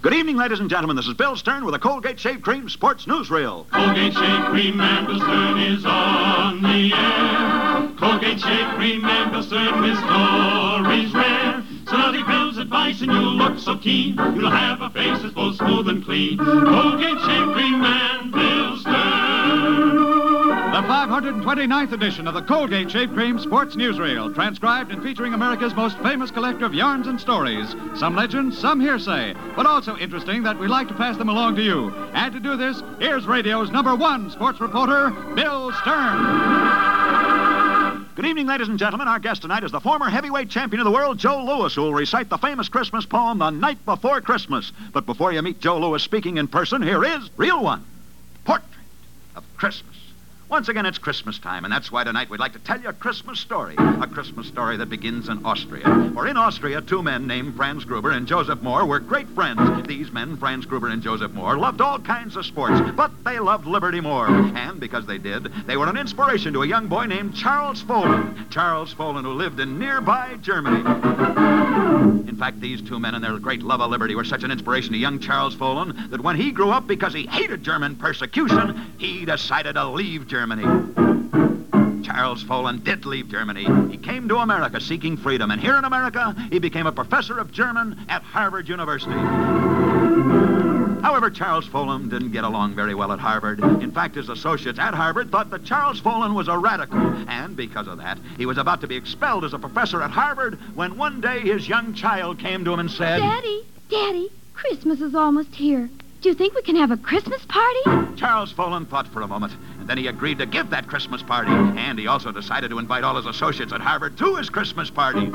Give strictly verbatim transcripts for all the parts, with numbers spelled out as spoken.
Good evening, ladies and gentlemen. This is Bill Stern with a Colgate Shave Cream Sports Newsreel. Colgate Shave Cream and Bill Stern is on the air. Colgate Shave Cream and Bill Stern with stories rare. So now he Bill's advice and you'll look so keen. You'll have a face that's both smooth and clean. Colgate Shave Cream and Bill Stern. The five hundred twenty-ninth edition of the Colgate Shave Cream Sports Newsreel, transcribed and featuring America's most famous collector of yarns and stories. Some legends, some hearsay, but also interesting that we like to pass them along to you. And to do this, here's radio's number one sports reporter, Bill Stern. Good evening, ladies and gentlemen. Our guest tonight is the former heavyweight champion of the world, Joe Louis, who will recite the famous Christmas poem, The Night Before Christmas. But before you meet Joe Louis speaking in person, here is Reel One, Portrait of Christmas. Once again, it's Christmas time, and that's why tonight we'd like to tell you a Christmas story. A Christmas story that begins in Austria. For in Austria, two men named Franz Gruber and Joseph Moore were great friends. These men, Franz Gruber and Joseph Moore, loved all kinds of sports, but they loved liberty more. And because they did, they were an inspiration to a young boy named Charles Fohlen. Charles Fohlen, who lived in nearby Germany. In fact, these two men and their great love of liberty were such an inspiration to young Charles Fohlen that when he grew up, because he hated German persecution, he decided to leave Germany. Charles Fohlen did leave Germany. He came to America seeking freedom, and here in America, he became a professor of German at Harvard University. However, Charles Fohlen didn't get along very well at Harvard. In fact, his associates at Harvard thought that Charles Fohlen was a radical, and because of that, he was about to be expelled as a professor at Harvard when one day his young child came to him and said, Daddy, Daddy, Christmas is almost here. Do you think we can have a Christmas party? Charles Fohlen thought for a moment, and then he agreed to give that Christmas party. And he also decided to invite all his associates at Harvard to his Christmas party.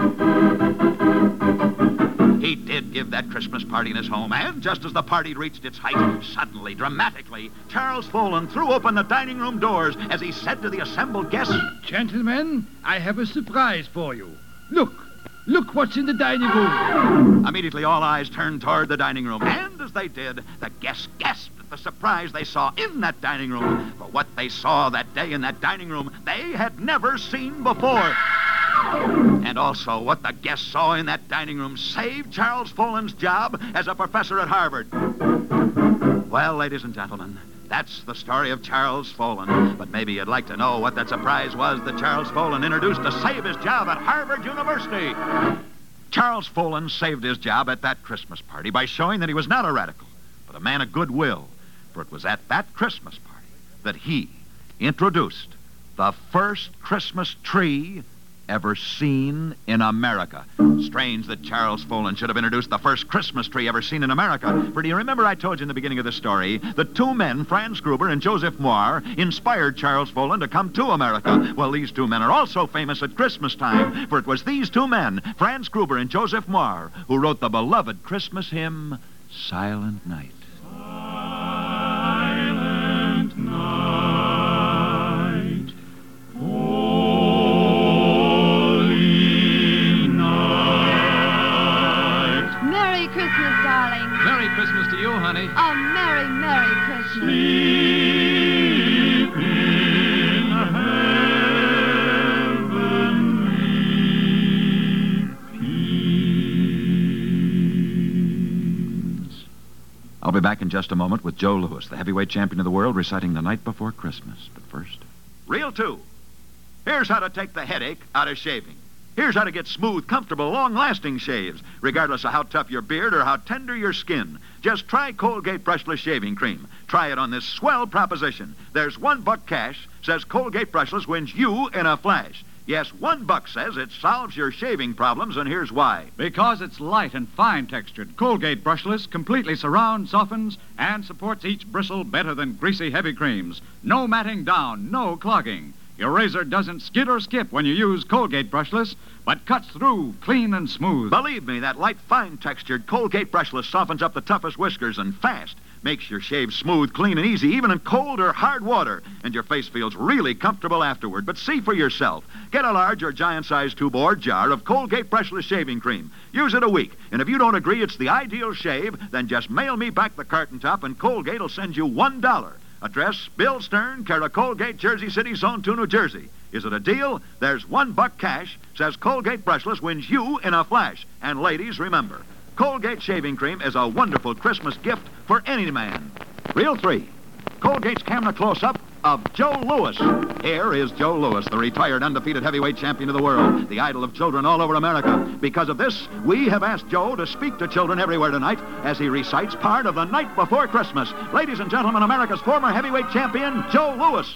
He did give that Christmas party in his home, and just as the party reached its height, suddenly, dramatically, Charles Fohlen threw open the dining room doors as he said to the assembled guests, Gentlemen, I have a surprise for you. Look. Look what's in the dining room. Immediately, all eyes turned toward the dining room, and as they did, the guests gasped at the surprise they saw in that dining room. For what they saw that day in that dining room, they had never seen before. And also, what the guests saw in that dining room saved Charles Fohlen's job as a professor at Harvard. Well, ladies and gentlemen, that's the story of Charles Fohlen. But maybe you'd like to know what that surprise was that Charles Fohlen introduced to save his job at Harvard University. Charles Fohlen saved his job at that Christmas party by showing that he was not a radical, but a man of goodwill. For it was at that Christmas party that he introduced the first Christmas tree ever seen in America. Strange that Charles Fohlen should have introduced the first Christmas tree ever seen in America. For do you remember I told you in the beginning of the story that two men, Franz Gruber and Joseph Moore, inspired Charles Fohlen to come to America? Well, these two men are also famous at Christmas time, for it was these two men, Franz Gruber and Joseph Moore, who wrote the beloved Christmas hymn, Silent Night. Silent night. Oh. Merry Christmas to you, honey. A merry, merry Christmas. Sleep in heavenly peace. I'll be back in just a moment with Joe Louis, the heavyweight champion of the world, reciting The Night Before Christmas. But first, Reel Two. Here's how to take the headache out of shaving. Here's how to get smooth, comfortable, long-lasting shaves, regardless of how tough your beard or how tender your skin. Just try Colgate Brushless Shaving Cream. Try it on this swell proposition. There's one buck cash, says Colgate Brushless wins you in a flash. Yes, one buck says it solves your shaving problems, and here's why. Because it's light and fine-textured, Colgate Brushless completely surrounds, softens, and supports each bristle better than greasy, heavy creams. No matting down, no clogging. Your razor doesn't skid or skip when you use Colgate Brushless, but cuts through clean and smooth. Believe me, that light, fine-textured Colgate Brushless softens up the toughest whiskers and fast. Makes your shave smooth, clean, and easy, even in cold or hard water. And your face feels really comfortable afterward. But see for yourself. Get a large or giant-sized tube or jar of Colgate Brushless Shaving Cream. Use it a week. And if you don't agree it's the ideal shave, then just mail me back the carton top and Colgate will send you one dollar. Address, Bill Stern, care of Colgate, Jersey City, Zone two, New Jersey. Is it a deal? There's one buck cash, says Colgate Brushless wins you in a flash. And ladies, remember, Colgate Shaving Cream is a wonderful Christmas gift for any man. Reel three. Colgate's camera close-up of Joe Louis. Here is Joe Louis, the retired undefeated heavyweight champion of the world, the idol of children all over America. Because of this, we have asked Joe to speak to children everywhere tonight as he recites part of The Night Before Christmas. Ladies and gentlemen, America's former heavyweight champion, Joe Louis.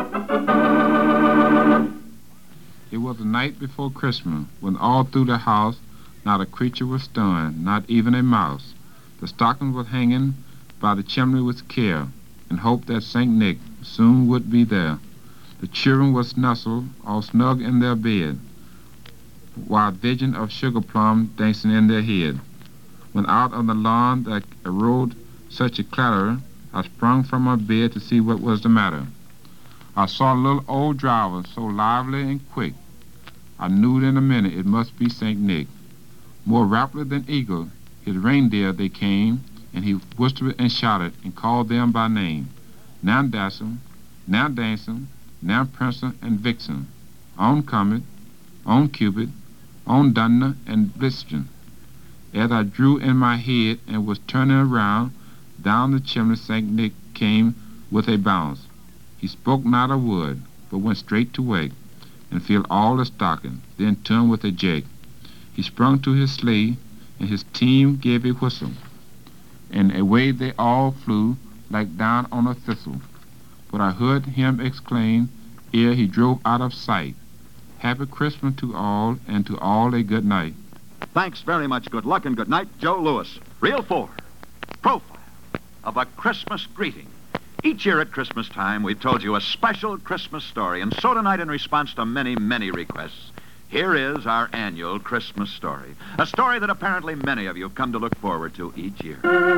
It was the night before Christmas, when all through the house not a creature was stirring, not even a mouse. The stocking was hanging by the chimney with care, and hoped that Saint Nick soon would be there. The children were nestled all snug in their bed, while vision of sugar plum dancing in their head. When out on the lawn there arose such a clatter, I sprung from my bed to see what was the matter. I saw a little old driver, so lively and quick, I knew in a minute it must be Saint Nick. More rapidly than eagle, his reindeer they came, and he whistled and shouted and called them by name. Now Dancing, now Dancing, now Prancer and Vixen, on Comet, on Cupid, on Dunder and Blitzen. As I drew in my head and was turning around, down the chimney Saint Nick came with a bounce. He spoke not a word, but went straight to work, and filled all the stocking, then turned with a jerk. He sprung to his sleigh, and his team gave a whistle, and away they all flew like down on a thistle. But I heard him exclaim, ere he drove out of sight, Happy Christmas to all, and to all a good night. Thanks very much. Good luck and good night, Joe Louis. Reel four. Profile of a Christmas greeting. Each year at Christmas time, we've told you a special Christmas story, and so tonight, in response to many, many requests, here is our annual Christmas story. A story that apparently many of you have come to look forward to each year.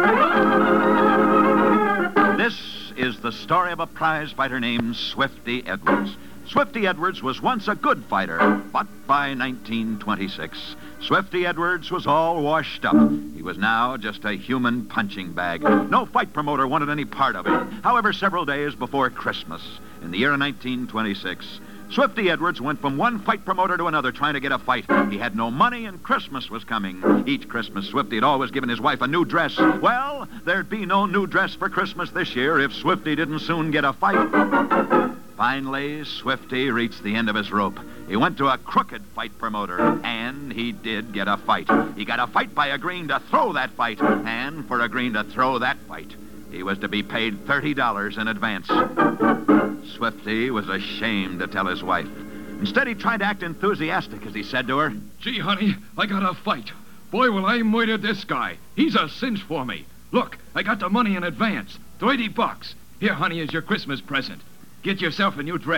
This is the story of a prize fighter named Swifty Edwards. Swifty Edwards was once a good fighter, but by nineteen twenty-six, Swifty Edwards was all washed up. He was now just a human punching bag. No fight promoter wanted any part of him. However, several days before Christmas, in the year of nineteen twenty-six, Swifty Edwards went from one fight promoter to another trying to get a fight. He had no money, and Christmas was coming. Each Christmas, Swifty had always given his wife a new dress. Well, there'd be no new dress for Christmas this year if Swifty didn't soon get a fight. Finally, Swifty reached the end of his rope. He went to a crooked fight promoter, and he did get a fight. He got a fight by agreeing to throw that fight, and for agreeing to throw that fight, he was to be paid thirty dollars in advance. Swifty was ashamed to tell his wife. Instead, he tried to act enthusiastic as he said to her, Gee, honey, I got a fight. Boy, will I murder this guy. He's a cinch for me. Look, I got the money in advance. thirty bucks. Here, honey, is your Christmas present. Get yourself a new dress.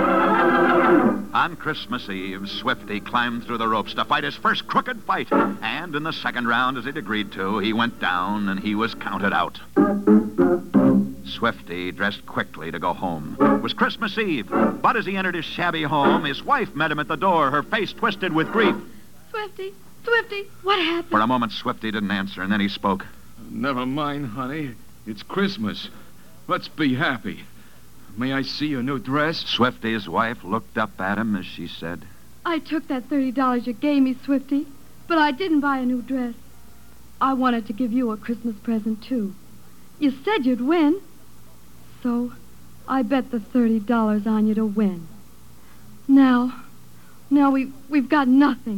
On Christmas Eve, Swifty climbed through the ropes to fight his first crooked fight. And in the second round, as he'd agreed to, he went down and he was counted out. Swifty dressed quickly to go home. It was Christmas Eve, but as he entered his shabby home, his wife met him at the door, her face twisted with grief. Swifty, Swifty, what happened? For a moment, Swifty didn't answer, and then he spoke. Never mind, honey. It's Christmas. Let's be happy. May I see your new dress? Swifty's wife looked up at him as she said, I took that thirty dollars you gave me, Swifty, but I didn't buy a new dress. I wanted to give you a Christmas present, too. You said you'd win. So, I bet the thirty dollars on you to win. Now, now we, we've got nothing.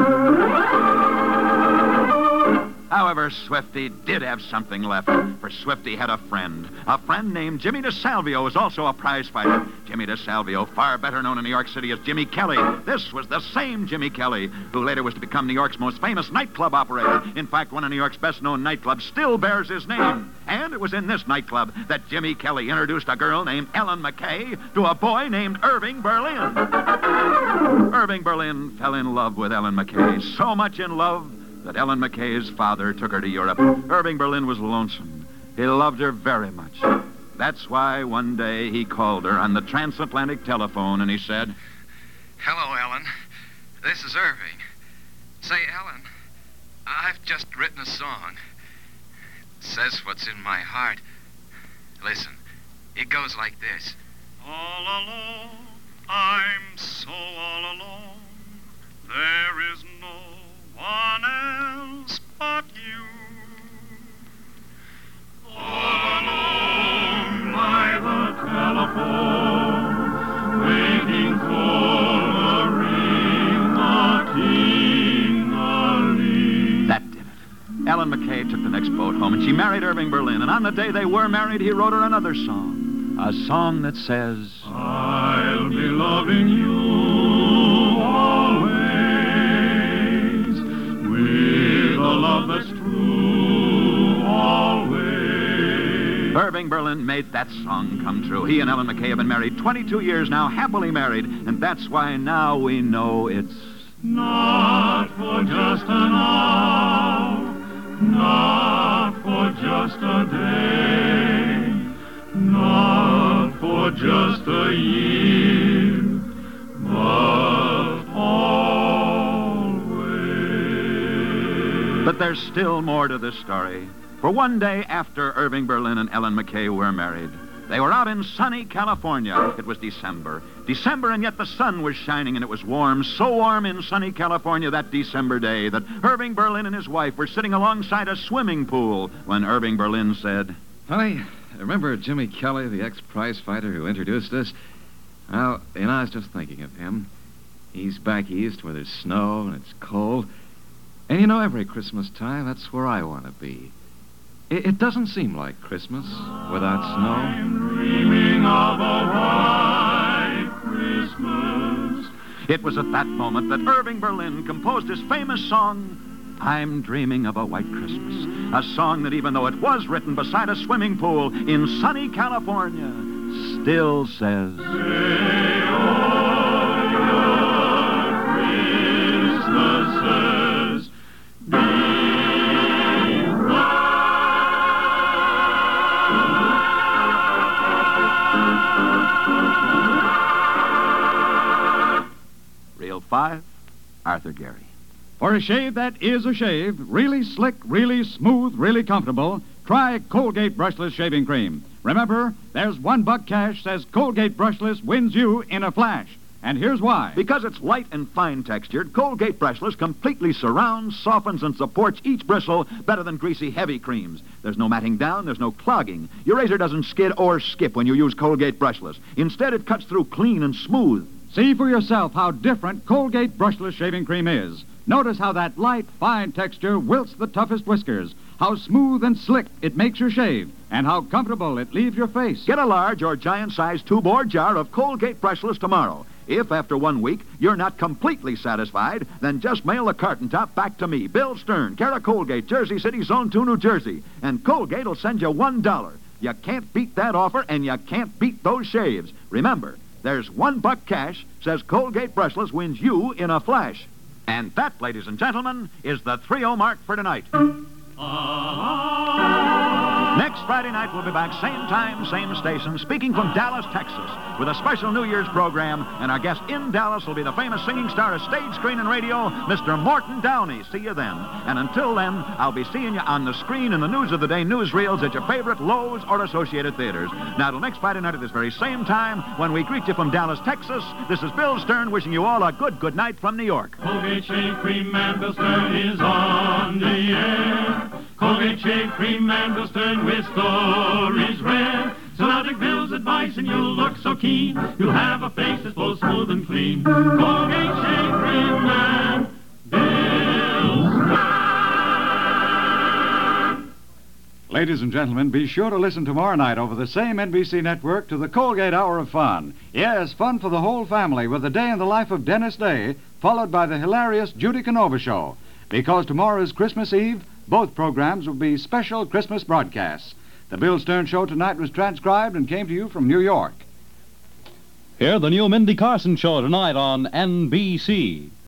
However, Swifty did have something left, for Swifty had a friend. A friend named Jimmy DeSalvio was also a prize fighter. Jimmy DeSalvio, far better known in New York City as Jimmy Kelly. This was the same Jimmy Kelly, who later was to become New York's most famous nightclub operator. In fact, one of New York's best-known nightclubs still bears his name. And it was in this nightclub that Jimmy Kelly introduced a girl named Ellen McKay to a boy named Irving Berlin. Irving Berlin fell in love with Ellen McKay, so much in love that Ellen McKay's father took her to Europe. Irving Berlin was lonesome. He loved her very much. That's why one day he called her on the transatlantic telephone and he said, Hello, Ellen. This is Irving. Say, Ellen, I've just written a song. It says what's in my heart. Listen, it goes like this. All alone, I'm so all alone. There is no one else but you. next boat home, and she married Irving Berlin. And on the day they were married, he wrote her another song. A song that says, I'll be loving you always, with a love that's true always. Irving Berlin made that song come true. He and Ellen McKay have been married twenty-two years now, happily married, and that's why now we know it's not for just an hour, not for just a day, not for just a year, but always. But there's still more to this story. For one day after Irving Berlin and Ellen McKay were married, they were out in sunny California. It was December. December, and yet the sun was shining, and it was warm, so warm in sunny California that December day that Irving Berlin and his wife were sitting alongside a swimming pool when Irving Berlin said, Honey, remember Jimmy Kelly, the ex-prize fighter who introduced us? Well, you know, I was just thinking of him. He's back east where there's snow and it's cold. And you know, every Christmas time, that's where I want to be. It, it doesn't seem like Christmas without snow. I'm dreaming of a white Christmas. It was at that moment that Irving Berlin composed his famous song, I'm Dreaming of a White Christmas. A song that, even though it was written beside a swimming pool in sunny California, still says, Say all your Christmases be white. Reel five, Arthur Gary. For a shave that is a shave, really slick, really smooth, really comfortable, try Colgate Brushless Shaving Cream. Remember, there's one buck cash says Colgate Brushless wins you in a flash. And here's why. Because it's light and fine textured, Colgate Brushless completely surrounds, softens, and supports each bristle better than greasy, heavy creams. There's no matting down, there's no clogging. Your razor doesn't skid or skip when you use Colgate Brushless. Instead, it cuts through clean and smooth. See for yourself how different Colgate Brushless Shaving Cream is. Notice how that light, fine texture wilts the toughest whiskers, how smooth and slick it makes your shave, and how comfortable it leaves your face. Get a large or giant-sized tube-or jar of Colgate Brushless tomorrow. If, after one week, you're not completely satisfied, then just mail the carton top back to me, Bill Stern, care of Colgate, Jersey City, Zone two, New Jersey. And Colgate will send you one dollar. You can't beat that offer, and you can't beat those shaves. Remember, there's one buck cash, says Colgate Brushless wins you in a flash. And that, ladies and gentlemen, is the three oh mark for tonight. Next Friday night, we'll be back, same time, same station, speaking from Dallas, Texas, with a special New Year's program, and our guest in Dallas will be the famous singing star of stage, screen, and radio, Mister Morton Downey. See you then. And until then, I'll be seeing you on the screen in the News of the Day newsreels at your favorite Lowe's or Associated Theaters. Now, till next Friday night at this very same time, when we greet you from Dallas, Texas, this is Bill Stern wishing you all a good, good night from New York. Colgate Shave Cream and Bill Stern is on the air. Colgate Shave Cream and Bill Stern with stories rare. So now take Bill's advice and you'll look so keen. You'll have a face that's both smooth and clean. Colgate Shave Cream and Bill Stern. Ladies and gentlemen, be sure to listen tomorrow night over the same N B C network to the Colgate Hour of Fun. Yes, fun for the whole family with a day in the life of Dennis Day, followed by the hilarious Judy Canova Show. Because tomorrow is Christmas Eve, both programs will be special Christmas broadcasts. The Bill Stern Show tonight was transcribed and came to you from New York. Hear the new Mindy Carson Show tonight on N B C.